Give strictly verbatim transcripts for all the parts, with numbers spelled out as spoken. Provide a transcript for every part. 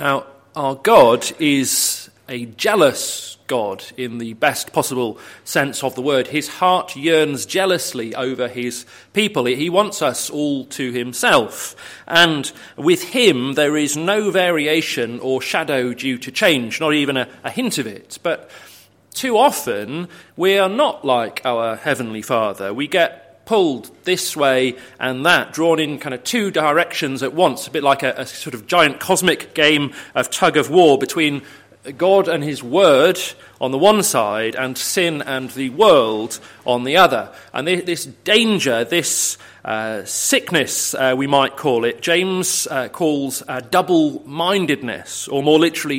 Now, our God is a jealous God in the best possible sense of the word. His heart yearns jealously over his people. He wants us all to himself. And with him, there is no variation or shadow due to change, not even a, a hint of it. But too often, we are not like our Heavenly Father. We get pulled this way and that, drawn in kind of two directions at once, a bit like a, a sort of giant cosmic game of tug of war between God and his word on the one side and sin and the world on the other. And this danger, this uh, sickness, uh, we might call it, James uh, calls uh, double-mindedness, or more literally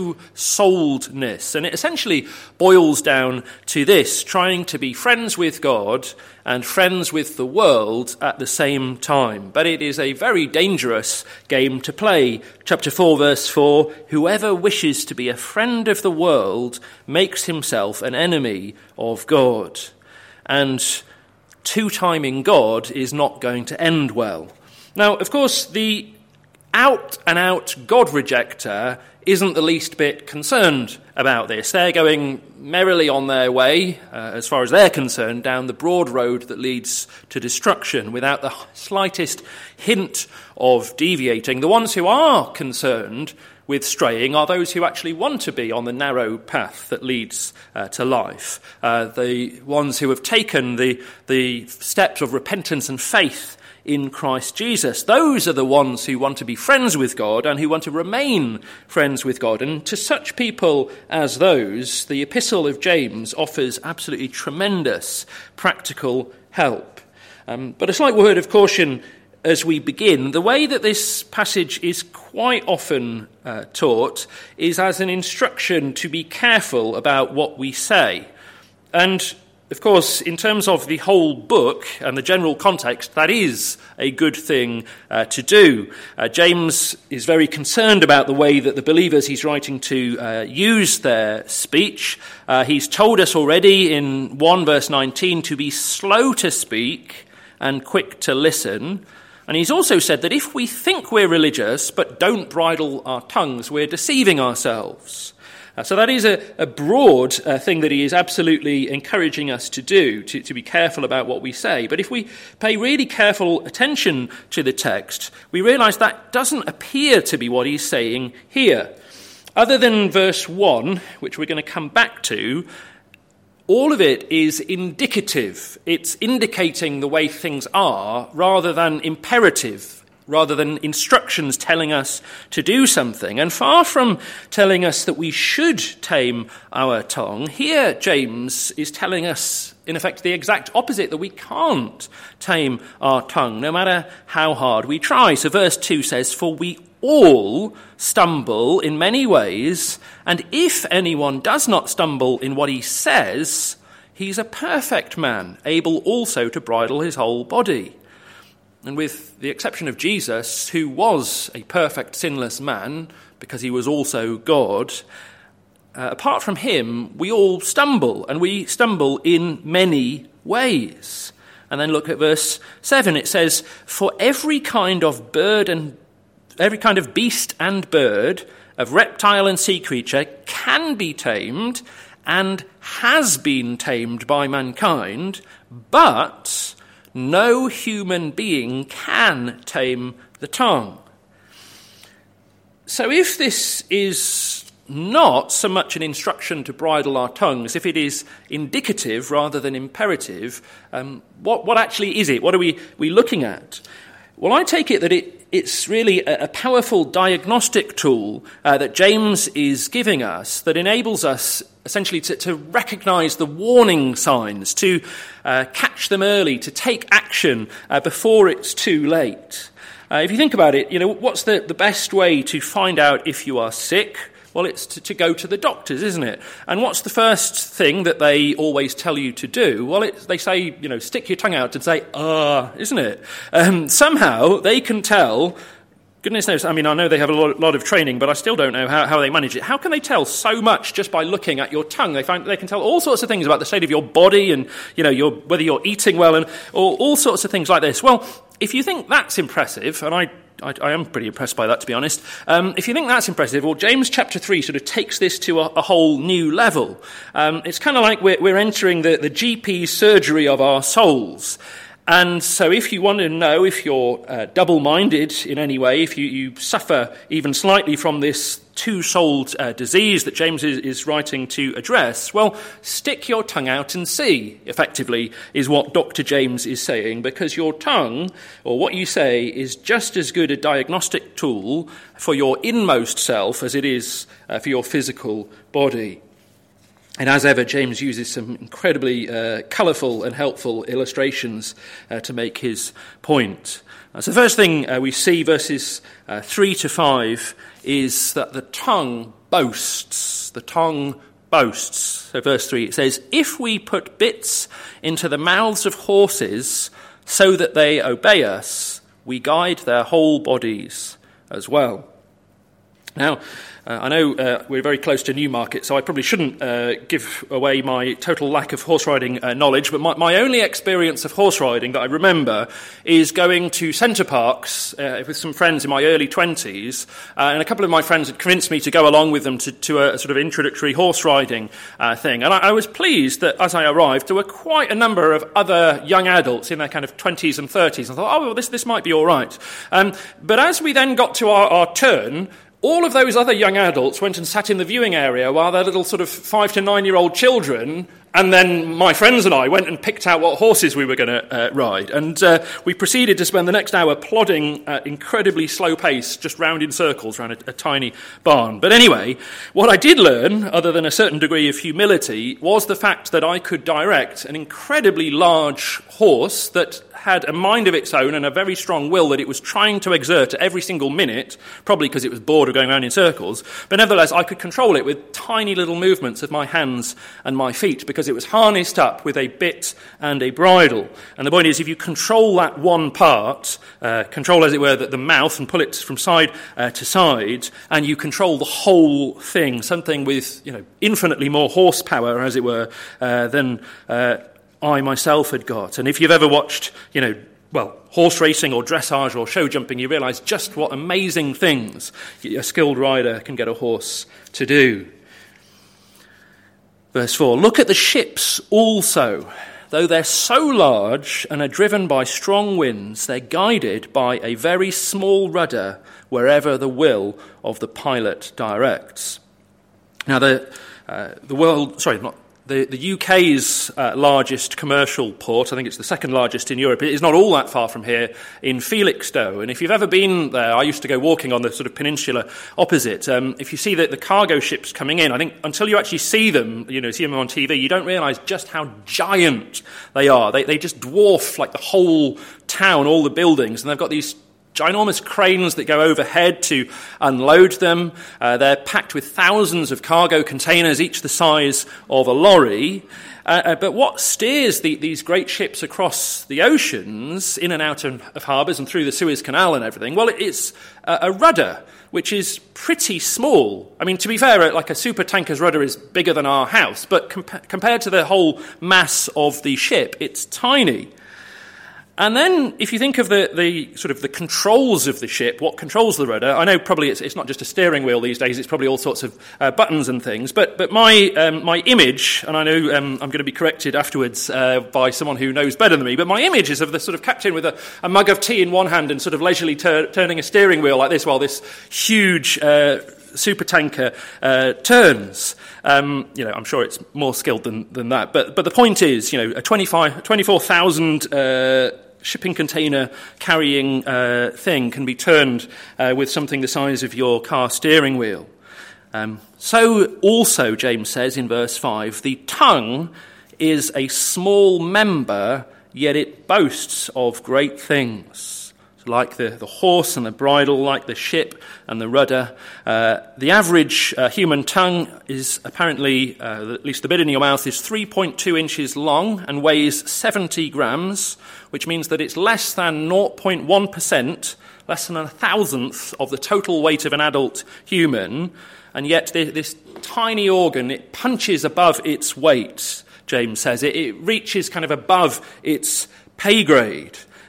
two-souledness. And it essentially boils down to this: trying to be friends with God and friends with the world at the same time. But it is a very dangerous game to play. Chapter four, verse four, whoever wishes to be a friend of the world makes himself an enemy of God. And two-timing God is not going to end well. Now, of course, the out-and-out God rejecter isn't the least bit concerned about this. They're going merrily on their way, uh, as far as they're concerned, down the broad road that leads to destruction without the slightest hint of deviating. The ones who are concerned with straying are those who actually want to be on the narrow path that leads uh, to life. Uh, the ones who have taken the, the steps of repentance and faith in Christ Jesus. Those are the ones who want to be friends with God and who want to remain friends with God. And to such people as those, the Epistle of James offers absolutely tremendous practical help. Um, but a slight word of caution as we begin. The way that this passage is quite often uh, taught is as an instruction to be careful about what we say. And of course, in terms of the whole book and the general context, that is a good thing uh, to do. Uh, James is very concerned about the way that the believers he's writing to uh, use their speech. Uh, he's told us already in one verse nineteen to be slow to speak and quick to listen. And he's also said that if we think we're religious but don't bridle our tongues, we're deceiving ourselves. Uh, so that is a, a broad uh, thing that he is absolutely encouraging us to do, to, to be careful about what we say. But if we pay really careful attention to the text, we realise that doesn't appear to be what he's saying here. Other than verse one, which we're going to come back to, all of it is indicative. It's indicating the way things are rather than imperative, rather than instructions telling us to do something. And far from telling us that we should tame our tongue, here James is telling us, in effect, the exact opposite, that we can't tame our tongue, no matter how hard we try. So verse two says, "For we all stumble in many ways, and if anyone does not stumble in what he says, he's a perfect man, able also to bridle his whole body." And with the exception of Jesus, who was a perfect sinless man, because he was also God, uh, apart from him, we all stumble, and we stumble in many ways. And then look at verse seven. It says, "For every kind of bird and Every kind of beast and bird, of reptile and sea creature can be tamed and has been tamed by mankind, but no human being can tame the tongue." So if this is not so much an instruction to bridle our tongues, if it is indicative rather than imperative, um, what, what actually is it? What are we, we looking at? Well, I take it that it, it's really a, a powerful diagnostic tool uh, that James is giving us that enables us essentially to, to recognize the warning signs, to uh, catch them early, to take action uh, before it's too late. Uh, if you think about it, you know, what's the, the best way to find out if you are sick? Well, it's to, to go to the doctors, isn't it? And what's the first thing that they always tell you to do? Well, it's, they say, you know, stick your tongue out and say, ah, isn't it? Um, somehow they can tell, goodness knows, I mean, I know they have a lot, lot of training, but I still don't know how, how they manage it. How can they tell so much just by looking at your tongue? They find they can tell all sorts of things about the state of your body and, you know, your, whether you're eating well and or all sorts of things like this. Well, if you think that's impressive, and I I, I am pretty impressed by that, to be honest. Um, if you think that's impressive, well, James chapter three sort of takes this to a, a whole new level. Um, it's kind of like we're, we're entering the, the G P surgery of our souls. And so if you want to know if you're uh, double-minded in any way, if you, you suffer even slightly from this two-souled uh, disease that James is, is writing to address, well, stick your tongue out and see, effectively, is what Doctor James is saying, because your tongue, or what you say, is just as good a diagnostic tool for your inmost self as it is uh, for your physical body. And as ever, James uses some incredibly uh, colourful and helpful illustrations uh, to make his point. Uh, so the first thing uh, we see, verses uh, three to five, is that the tongue boasts. The tongue boasts. So verse three, it says, "If we put bits into the mouths of horses so that they obey us, we guide their whole bodies as well." Now, Uh, I know uh, we're very close to Newmarket, so I probably shouldn't uh, give away my total lack of horse riding uh, knowledge, but my, my only experience of horse riding that I remember is going to Center Parcs uh, with some friends in my early twenties, uh, and a couple of my friends had convinced me to go along with them to, to a, a sort of introductory horse riding uh, thing. And I, I was pleased that as I arrived, there were quite a number of other young adults in their kind of twenties and thirties. I thought, oh, well, this, this might be all right. Um, but as we then got to our, our turn, all of those other young adults went and sat in the viewing area while their little sort of five to nine-year-old children, and then my friends and I went and picked out what horses we were going to uh, ride. And uh, we proceeded to spend the next hour plodding at incredibly slow pace, just round in circles around a, a tiny barn. But anyway, what I did learn, other than a certain degree of humility, was the fact that I could direct an incredibly large horse that had a mind of its own and a very strong will that it was trying to exert at every single minute, probably because it was bored of going around in circles, but nevertheless I could control it with tiny little movements of my hands and my feet because it was harnessed up with a bit and a bridle. And the point is, if you control that one part, uh, control as it were the, the mouth and pull it from side uh, to side, and you control the whole thing, something with, you know, infinitely more horsepower, as it were, uh, than uh, I myself had got. And if you've ever watched, you know, well, horse racing or dressage or show jumping, you realise just what amazing things a skilled rider can get a horse to do. Verse four, "Look at the ships also. Though they're so large and are driven by strong winds, they're guided by a very small rudder wherever the will of the pilot directs." Now, the uh, the world, sorry, not The, the U K's uh, largest commercial port, I think it's the second largest in Europe, it is not all that far from here, in Felixstowe. And if you've ever been there, I used to go walking on the sort of peninsula opposite. Um, if you see the, the cargo ships coming in, I think until you actually see them, you know, see them on T V, you don't realise just how giant they are. They, they just dwarf like the whole town, all the buildings, and they've got these ginormous cranes that go overhead to unload them. Uh, they're packed with thousands of cargo containers, each the size of a lorry. Uh, uh, but what steers the, these great ships across the oceans, in and out of, of harbours and through the Suez Canal and everything, well, it's a, a rudder, which is pretty small. I mean, to be fair, like a supertanker's rudder is bigger than our house, but compa- compared to the whole mass of the ship, it's tiny. And then, if you think of the, the sort of the controls of the ship, what controls the rudder, I know probably it's, it's not just a steering wheel these days, it's probably all sorts of uh, buttons and things, but but my um, my image, and I know um, I'm going to be corrected afterwards uh, by someone who knows better than me, but my image is of the sort of captain with a, a mug of tea in one hand and sort of leisurely tur- turning a steering wheel like this while this huge uh, supertanker uh, turns. Um, you know, I'm sure it's more skilled than, than that, but but the point is, you know, a twenty-five, twenty-four thousand uh, shipping container carrying uh, thing can be turned uh, with something the size of your car steering wheel. Um, so also, James says in verse five, the tongue is a small member, yet it boasts of great things. So like the, the horse and the bridle, like the ship and the rudder. Uh, the average uh, human tongue is apparently, uh, at least the bit in your mouth, is three point two inches long and weighs seventy grams, which means that it's less than zero point one percent, less than a thousandth of the total weight of an adult human, and yet this, this tiny organ, it punches above its weight, James says. It, it reaches kind of above its pay grade.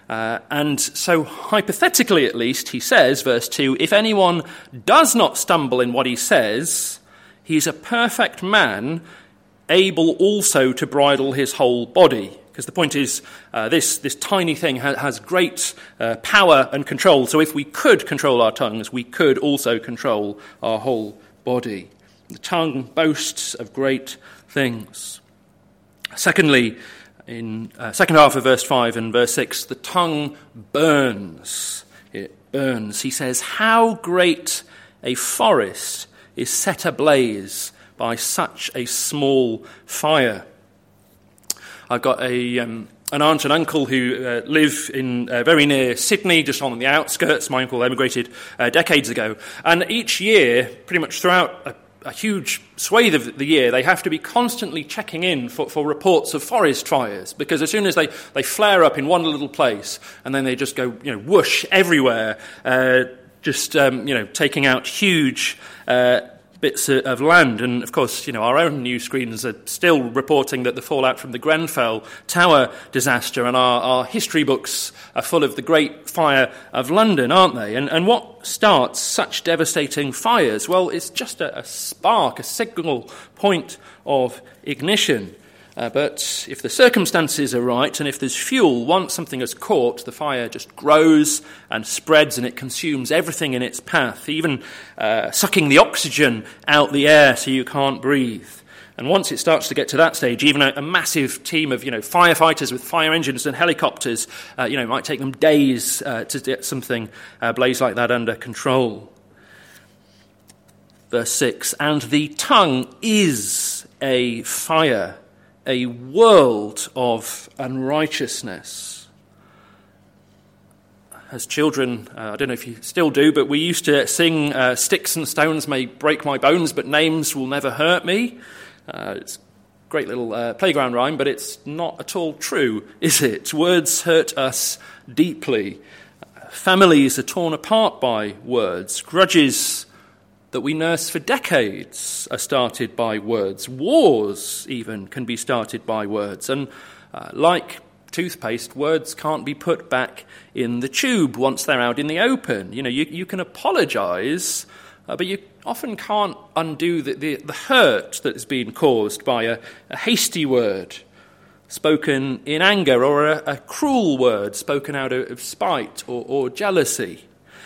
Uh, and so hypothetically at least, he says, verse two, if anyone does not stumble in what he says, he's a perfect man, able also to bridle his whole body. Because the point is, uh, this, this tiny thing ha- has great uh, power and control. So if we could control our tongues, we could also control our whole body. The tongue boasts of great things. Secondly, in uh, second half of verse five and verse six, the tongue burns. It burns. He says, how great a forest is set ablaze by such a small fire. I've got a um, an aunt and uncle who uh, live in uh, very near Sydney, just on the outskirts. My uncle emigrated uh, decades ago. And each year, pretty much throughout a, a huge swathe of the year, they have to be constantly checking in for, for reports of forest fires, because as soon as they, they flare up in one little place, and then they just go, you know, whoosh everywhere, uh, just, um, you know, taking out huge uh bits of land. And of course, you know, our own news screens are still reporting that the fallout from the Grenfell Tower disaster, and our, our history books are full of the Great Fire of London, aren't they? And, and what starts such devastating fires? Well, it's just a, a spark, a signal point of ignition. Uh, but if the circumstances are right, and if there's fuel, once something is caught, the fire just grows and spreads, and it consumes everything in its path, even uh, sucking the oxygen out the air so you can't breathe. And once it starts to get to that stage, even a, a massive team of, you know, firefighters with fire engines and helicopters, uh, you know, it might take them days uh, to get something uh, blaze like that under control. Verse six, and the tongue is a fire, a world of unrighteousness. As children, uh, I don't know if you still do, but we used to sing, uh, sticks and stones may break my bones, but names will never hurt me. Uh, it's a great little uh, playground rhyme, but it's not at all true, is it? Words hurt us deeply. Uh, families are torn apart by words. Grudges that we nurse for decades are started by words. Wars, even, can be started by words. And uh, like toothpaste, words can't be put back in the tube once they're out in the open. You know, you, you can apologise, uh, but you often can't undo the, the, the hurt that has been caused by a, a hasty word spoken in anger, or a, a cruel word spoken out of, of spite or, or jealousy,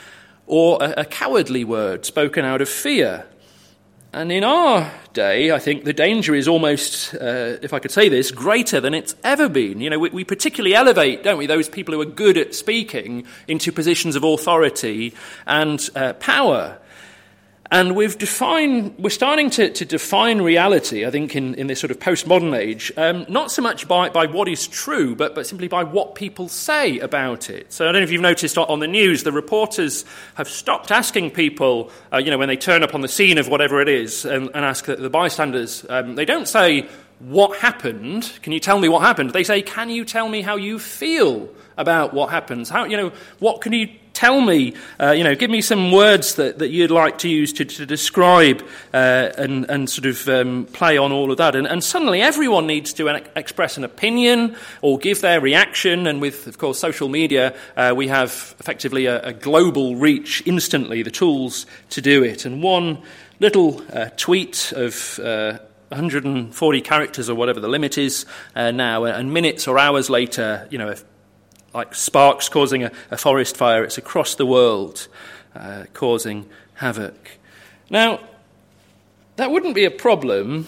or a, a cowardly word spoken out of fear. And in our day, I think the danger is almost, uh, if I could say this, greater than it's ever been. You know, we, we particularly elevate, don't we, those people who are good at speaking into positions of authority and uh, power. And we've defined, we're starting to, to define reality, I think, in, in this sort of postmodern age, um, not so much by, by what is true, but, but simply by what people say about it. So I don't know if you've noticed on the news, the reporters have stopped asking people, uh, you know, when they turn up on the scene of whatever it is, and, and ask the, the bystanders, um, they don't say, what happened? Can you tell me what happened? They say, can you tell me how you feel about what happens? How, you know, what can you tell me? Uh, you know, give me some words that, that you'd like to use to, to describe uh, and, and sort of um, play on all of that. And, and suddenly everyone needs to an, express an opinion or give their reaction. And with, of course, social media, uh, we have effectively a, a global reach instantly, the tools to do it. And one little uh, tweet of Uh, one hundred forty characters or whatever the limit is uh, now, and minutes or hours later, you know, if, like sparks causing a, a forest fire, it's across the world uh, causing havoc. Now, that wouldn't be a problem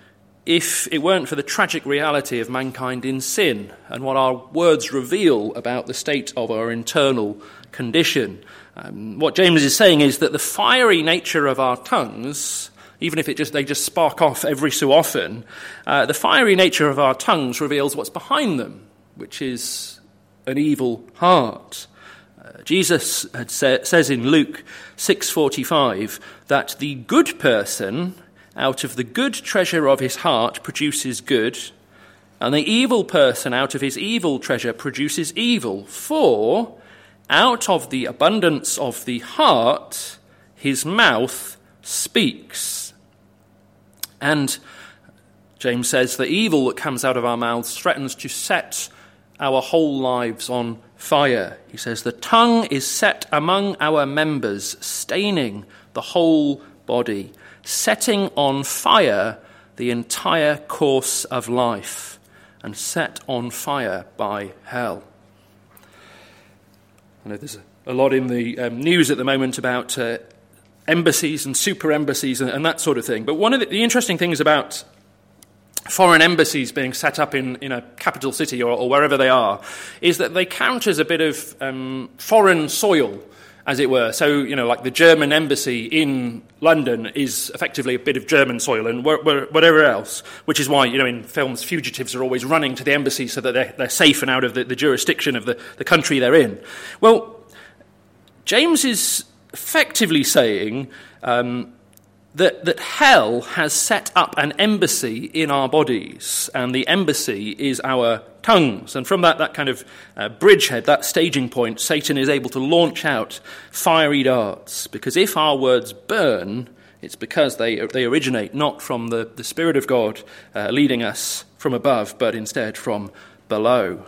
if it weren't for the tragic reality of mankind in sin and what our words reveal about the state of our internal condition. Um, what James is saying is that the fiery nature of our tongues, even if it just they just spark off every so often, uh, the fiery nature of our tongues reveals what's behind them, which is an evil heart. Uh, Jesus had sa- says in Luke six forty-five that the good person out of the good treasure of his heart produces good, and the evil person out of his evil treasure produces evil. For out of the abundance of the heart his mouth speaks. And James says the evil that comes out of our mouths threatens to set our whole lives on fire. He says, the tongue is set among our members, staining the whole body, setting on fire the entire course of life, and set on fire by hell. I know there's a lot in the um, news at the moment about uh, embassies and super embassies and, and that sort of thing. But one of the, the interesting things about foreign embassies being set up in, in a capital city or, or wherever they are is that they count as a bit of um, foreign soil, as it were. So, you know, like the German embassy in London is effectively a bit of German soil and wh- wh- whatever else, which is why, you know, in films, fugitives are always running to the embassy so that they're, they're safe and out of the, the jurisdiction of the, the country they're in. Well, James is effectively saying um, that, that hell has set up an embassy in our bodies, and the embassy is our tongues. And from that, that kind of uh, bridgehead, that staging point, Satan is able to launch out fiery darts, because if our words burn, it's because they they originate not from the, the Spirit of God uh, leading us from above, but instead from below.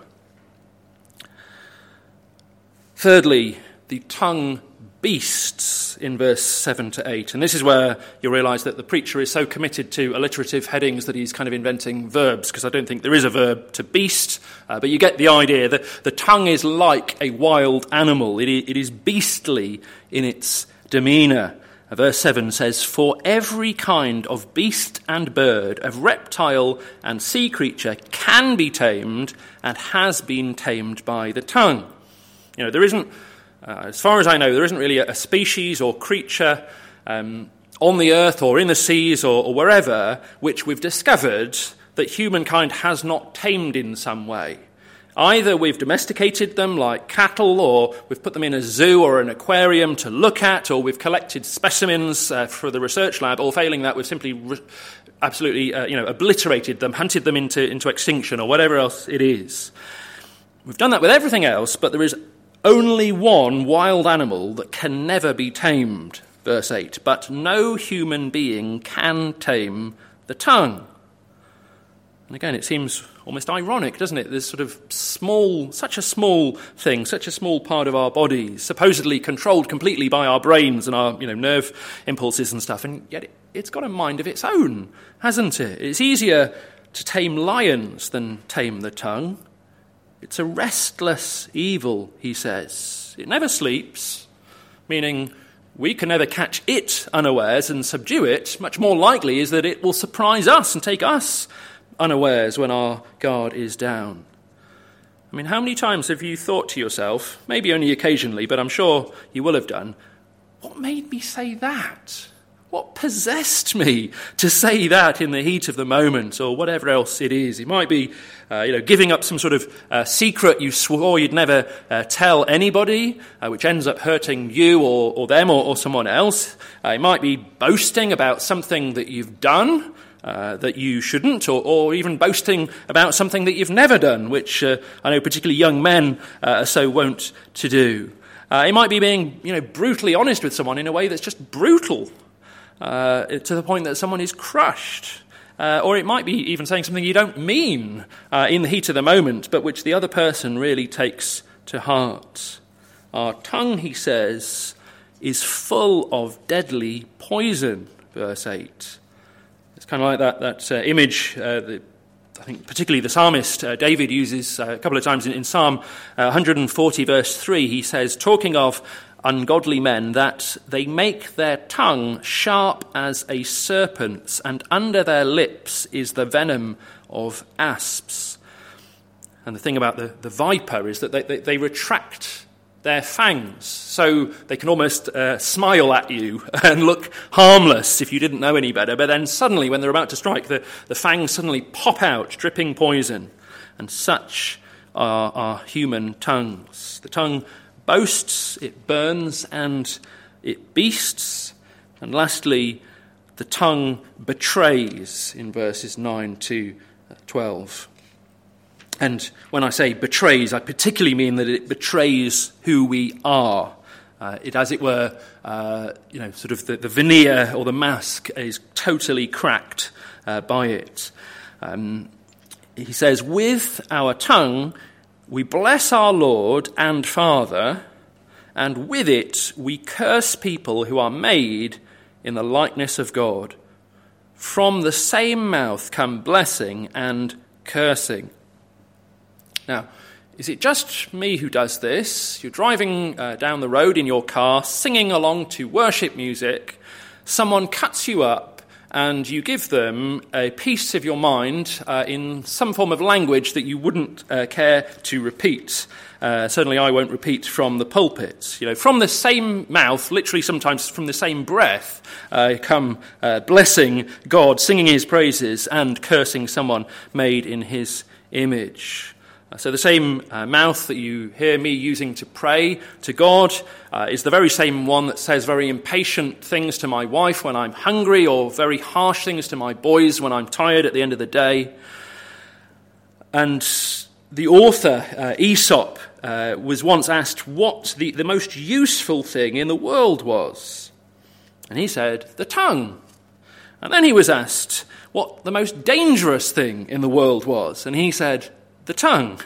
Thirdly, the tongue beasts in verse seven to eight. And this is where you realise that the preacher is so committed to alliterative headings that he's kind of inventing verbs, because I don't think there is a verb to beast, uh, but you get the idea that the tongue is like a wild animal. It, it is beastly in its demeanour. Uh, verse seven says, for every kind of beast and bird, of reptile and sea creature can be tamed and has been tamed by the tongue. You know, there isn't Uh, as far as I know, there isn't really a, a species or creature um, on the earth or in the seas or, or wherever which we've discovered that humankind has not tamed in some way. Either we've domesticated them like cattle, or we've put them in a zoo or an aquarium to look at, or we've collected specimens uh, for the research lab, or failing that, we've simply re- absolutely uh, you know, obliterated them, hunted them into, into extinction, or whatever else it is. We've done that with everything else, but there is only one wild animal that can never be tamed, verse eight, but no human being can tame the tongue. And again, it seems almost ironic, doesn't it? There's sort of small, such a small thing, such a small part of our bodies, supposedly controlled completely by our brains and our, you know, nerve impulses and stuff, and yet it, it's got a mind of its own, hasn't it? It's easier to tame lions than tame the tongue. It's a restless evil, he says. It never sleeps, meaning we can never catch it unawares and subdue it. Much more likely is that it will surprise us and take us unawares when our guard is down. I mean, how many times have you thought to yourself, maybe only occasionally, but I'm sure you will have done, what made me say that? What possessed me to say that in the heat of the moment, or whatever else it is? It might be, uh, you know, giving up some sort of uh, secret you swore you'd never uh, tell anybody, uh, which ends up hurting you or, or them or, or someone else. Uh, it might be boasting about something that you've done uh, that you shouldn't, or, or even boasting about something that you've never done, which uh, I know particularly young men uh, are so wont to do. Uh, it might be being, you know, brutally honest with someone in a way that's just brutal. Uh, to the point that someone is crushed. Uh, or it might be even saying something you don't mean uh, in the heat of the moment, but which the other person really takes to heart. Our tongue, he says, is full of deadly poison, verse eight. It's kind of like that, that uh, image, uh, the, I think particularly the psalmist uh, David uses uh, a couple of times in, in Psalm uh, one forty, verse three. He says, talking of ungodly men, that they make their tongue sharp as a serpent's, and under their lips is the venom of asps. And the thing about the, the viper is that they, they, they retract their fangs, so they can almost uh, smile at you and look harmless if you didn't know any better, but then suddenly, when they're about to strike, the, the fangs suddenly pop out, dripping poison. And such are our human tongues. The tongue boasts, it burns, and it beasts. And lastly, the tongue betrays in verses nine to twelve. And when I say betrays, I particularly mean that it betrays who we are. Uh, it, as it were, uh, you know, sort of the, the veneer or the mask is totally cracked uh, by it. Um, he says, with our tongue We bless our Lord and Father, and with it we curse people who are made in the likeness of God. From the same mouth come blessing and cursing. Now, is it just me who does this? You're driving uh, down the road in your car, singing along to worship music. Someone cuts you up, and you give them a piece of your mind uh, in some form of language that you wouldn't uh, care to repeat. Uh, certainly I won't repeat from the pulpit. You know, from the same mouth, literally sometimes from the same breath, uh, come uh, blessing God, singing his praises, and cursing someone made in his image. So the same uh, mouth that you hear me using to pray to God uh, is the very same one that says very impatient things to my wife when I'm hungry, or very harsh things to my boys when I'm tired at the end of the day. And the author, uh, Aesop, uh, was once asked what the, the most useful thing in the world was. And he said, the tongue. And then he was asked what the most dangerous thing in the world was. And he said, the tongue.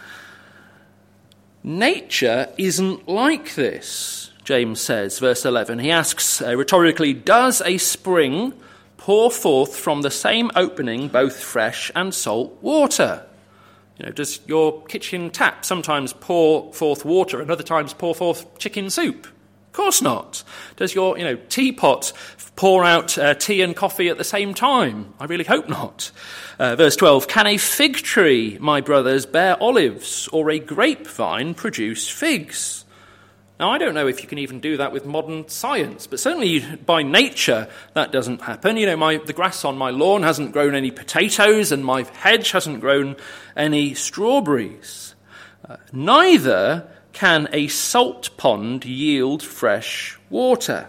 Nature isn't like this, James says, verse eleven. He asks uh, rhetorically, does a spring pour forth from the same opening both fresh and salt water? You know, does your kitchen tap sometimes pour forth water and other times pour forth chicken soup? Of course not. Does your, you know, teapot pour out uh, tea and coffee at the same time? I really hope not. Uh, verse twelve, can a fig tree, my brothers, bear olives, or a grapevine produce figs? Now, I don't know if you can even do that with modern science, but certainly by nature that doesn't happen. You know, my, the grass on my lawn hasn't grown any potatoes, and my hedge hasn't grown any strawberries. Uh, neither can a salt pond yield fresh water.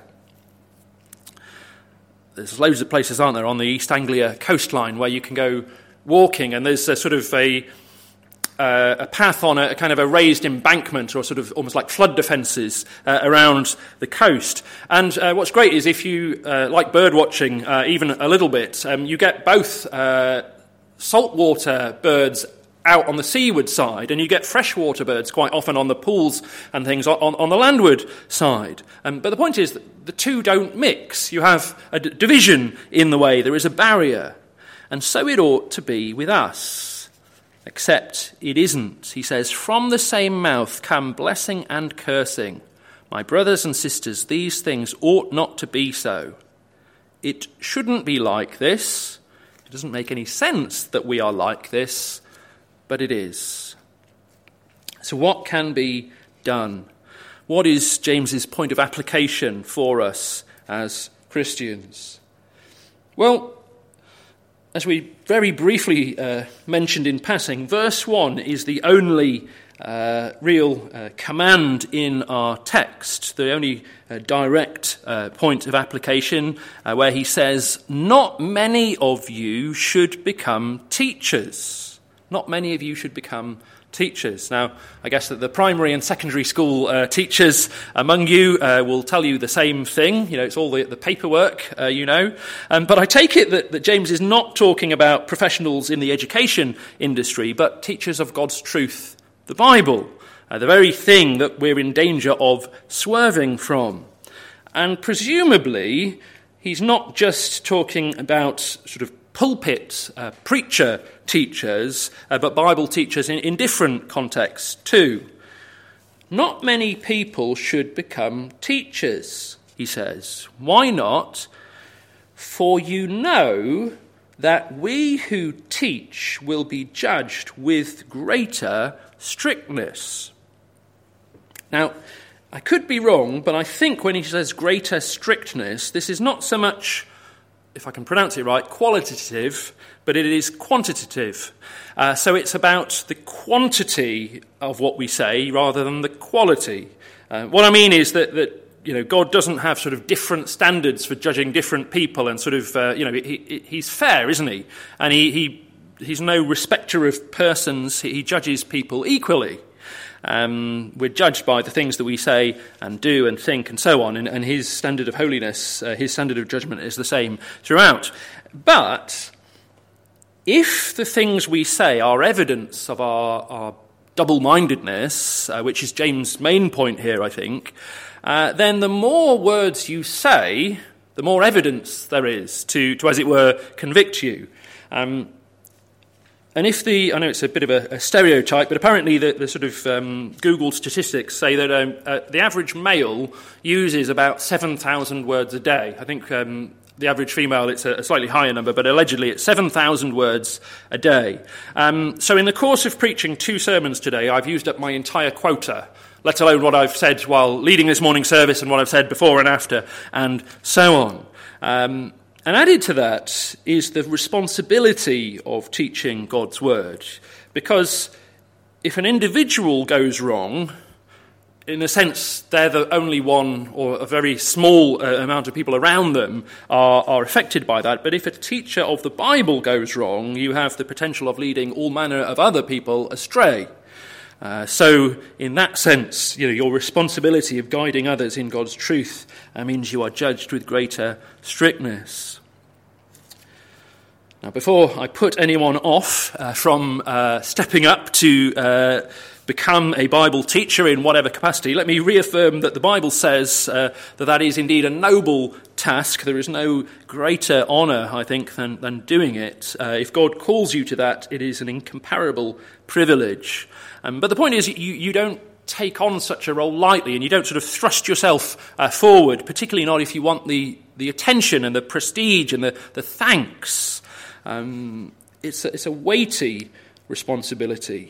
There's loads of places, aren't there, on the East Anglia coastline where you can go walking, and there's a sort of a, uh, a path on a, a kind of a raised embankment, or sort of almost like flood defences uh, around the coast. And uh, what's great is if you uh, like bird watching uh, even a little bit, um, you get both uh, saltwater birds out on the seaward side, and you get freshwater birds quite often on the pools and things on, on the landward side. Um, but the point is that the two don't mix. You have a d- division in the way. There is a barrier. And so it ought to be with us. Except it isn't. He says, from the same mouth come blessing and cursing. My brothers and sisters, these things ought not to be so. It shouldn't be like this. It doesn't make any sense that we are like this, but it is. So what can be done? What is James's point of application for us as Christians? Well, as we very briefly uh, mentioned in passing, verse one is the only uh, real uh, command in our text, the only uh, direct uh, point of application, uh, where he says, not many of you should become teachers. Not many of you should become teachers. Now, I guess that the primary and secondary school uh, teachers among you uh, will tell you the same thing. You know, it's all the, the paperwork, uh, you know. Um, but I take it that, that James is not talking about professionals in the education industry, but teachers of God's truth, the Bible, uh, the very thing that we're in danger of swerving from. And presumably, he's not just talking about sort of pulpit uh, preacher teachers, uh, but Bible teachers in, in different contexts too. Not many people should become teachers, he says. Why not? For you know that we who teach will be judged with greater strictness. Now, I could be wrong, but I think when he says greater strictness, this is not so much, if I can pronounce it right, qualitative, but it is quantitative. Uh, so it's about the quantity of what we say rather than the quality. Uh, what I mean is that, that you know, God doesn't have sort of different standards for judging different people, and sort of, uh, you know, he, he's fair, isn't he? And he, he he's no respecter of persons. He judges people equally. Um, we're judged by the things that we say and do and think and so on, and, and his standard of holiness, uh, his standard of judgment is the same throughout. But if the things we say are evidence of our, our double-mindedness, uh, which is James' main point here, I think, uh, then the more words you say, the more evidence there is to, to as it were, convict you. Um, and if the, I know it's a bit of a, a stereotype, but apparently the, the sort of um, Google statistics say that um, uh, the average male uses about seven thousand words a day. I think um, the average female, it's a, a slightly higher number, but allegedly it's seven thousand words a day. Um, so in the course of preaching two sermons today, I've used up my entire quota, let alone what I've said while leading this morning service and what I've said before and after, and so on. Um, And added to that is the responsibility of teaching God's word. Because if an individual goes wrong, in a sense, they're the only one, or a very small uh, amount of people around them are, are affected by that. But if a teacher of the Bible goes wrong, you have the potential of leading all manner of other people astray. Uh, so, in that sense, you know, your responsibility of guiding others in God's truth uh, means you are judged with greater strictness. Now, before I put anyone off uh, from uh, stepping up to uh, become a Bible teacher in whatever capacity, let me reaffirm that the Bible says uh, that that is indeed a noble task. There is no greater honour, I think, than, than doing it. Uh, if God calls you to that, it is an incomparable privilege. Um, but the point is, you, you don't take on such a role lightly, and you don't sort of thrust yourself uh, forward, particularly not if you want the, the attention and the prestige and the, the thanks. Um, it's, a, it's a weighty responsibility.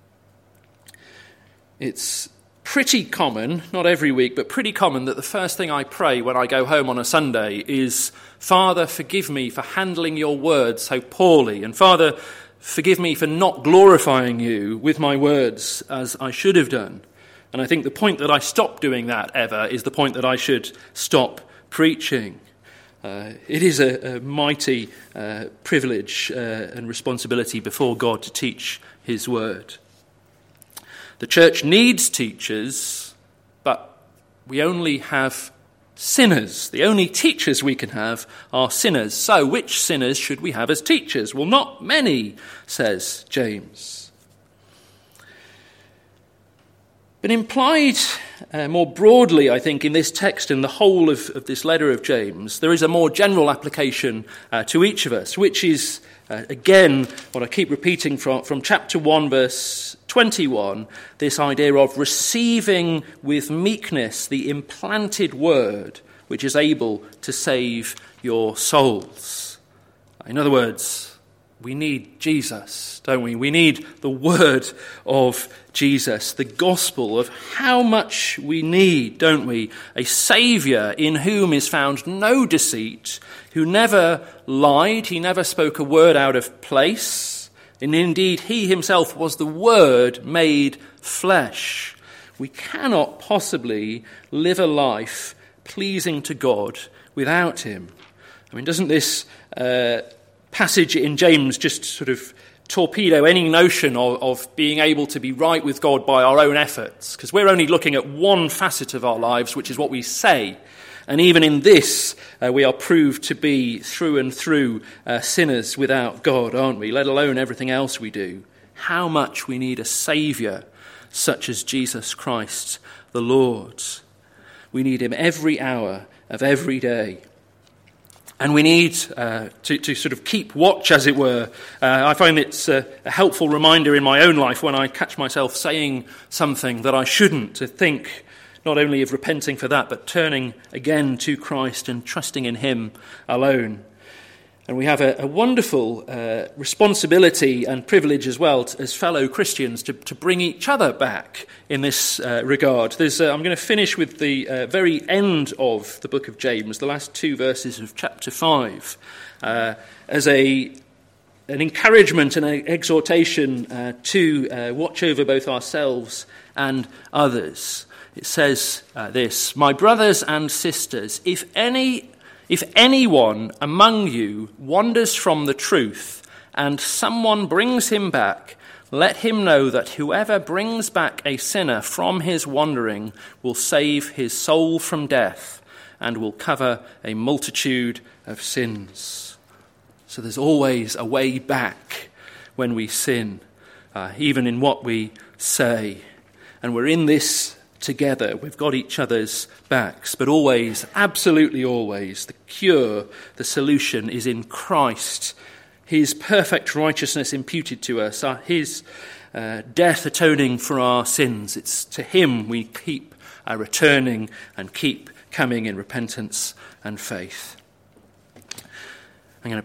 It's pretty common, not every week, but pretty common that the first thing I pray when I go home on a Sunday is, Father, forgive me for handling your word so poorly, and Father, forgive me for not glorifying you with my words as I should have done. And I think the point that I stop doing that ever is the point that I should stop preaching. Uh, it is a, a mighty uh, privilege uh, and responsibility before God to teach his word. The church needs teachers, but we only have sinners. The only teachers we can have are sinners. So which sinners should we have as teachers? Well, not many, says James. But implied uh, more broadly, I think, in this text and the whole of, of this letter of James, there is a more general application uh, to each of us, which is, uh, again, what I keep repeating from, from chapter one, verse twenty-one, this idea of receiving with meekness the implanted word which is able to save your souls. In other words, we need Jesus, don't we? We need the word of Jesus, the gospel of how much we need, don't we? A saviour in whom is found no deceit, who never lied, he never spoke a word out of place, and indeed he himself was the word made flesh. We cannot possibly live a life pleasing to God without him. I mean, doesn't this uh, passage in James just sort of torpedo any notion of, of being able to be right with God by our own efforts? Because we're only looking at one facet of our lives, which is what we say. And even in this, uh, we are proved to be through and through uh, sinners without God, aren't we? Let alone everything else we do. How much we need a saviour such as Jesus Christ the Lord. We need him every hour of every day. And we need uh, to, to sort of keep watch, as it were. Uh, I find it's a, a helpful reminder in my own life when I catch myself saying something that I shouldn't, to think not only of repenting for that, but turning again to Christ and trusting in him alone. And we have a, a wonderful uh, responsibility and privilege as well to, as fellow Christians to, to bring each other back in this uh, regard. There's, uh, I'm going to finish with the uh, very end of the book of James, the last two verses of chapter five, uh, as a an encouragement and an exhortation uh, to uh, watch over both ourselves and others. It says uh, this, "My brothers and sisters, if any... If anyone among you wanders from the truth and someone brings him back, let him know that whoever brings back a sinner from his wandering will save his soul from death and will cover a multitude of sins." So there's always a way back when we sin, uh, even in what we say. And we're in this together. We've got each other's backs. But always, absolutely always, the cure, the solution is in Christ. His perfect righteousness imputed to us, his uh, death atoning for our sins. It's to him we keep uh, returning and keep coming in repentance and faith.